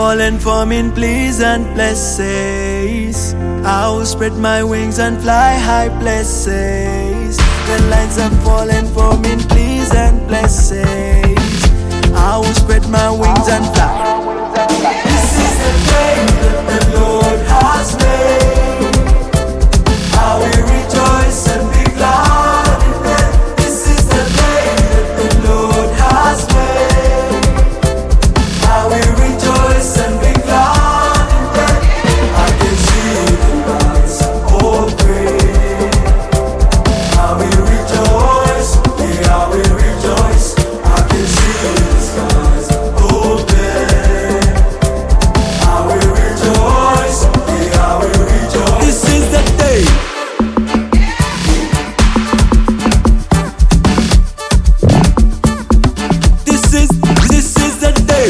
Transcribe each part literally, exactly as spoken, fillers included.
falling from in pleasant places. I will spread my wings and fly high places. The lines are falling from in pleasant places. I will spread my wings and fly. This is the day that the Lord has made. I will rejoice and be glad in it. This is the day that the Lord has made. I will rejoice and be glad in it. I can see the lights all green. I will rejoice, yeah, I will rejoice. I can see the skies open. I will rejoice, yeah, I will rejoice. This is the day. This is, this is the day.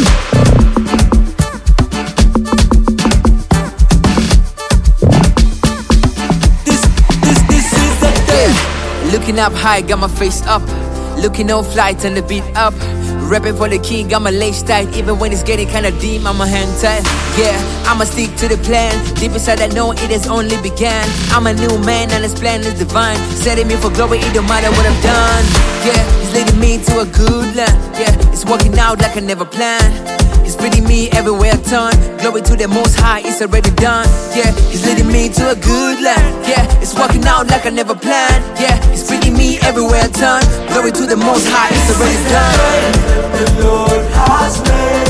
This, this, this is the day. Looking up high, got my face up. Looking on fly, turn the beat up. Rapping for the king, got my legs tight. Even when it's getting kinda deep, I'm a hand tight. Yeah, I'ma stick to the plan. Deep inside I know it has only began. I'm a new man and his plan is divine. Setting me for glory, it don't matter what I've done. Yeah, he's leading me to a good land. Yeah, it's working out like I never planned. He's bringing me everywhere I turn. Glory to the most high, it's already done. Yeah, he's leading me to a good land. Yeah, it's working out like I never planned. Yeah, he's bringing me everywhere I turn. Glory to the most high, it's already done. The Lord has made.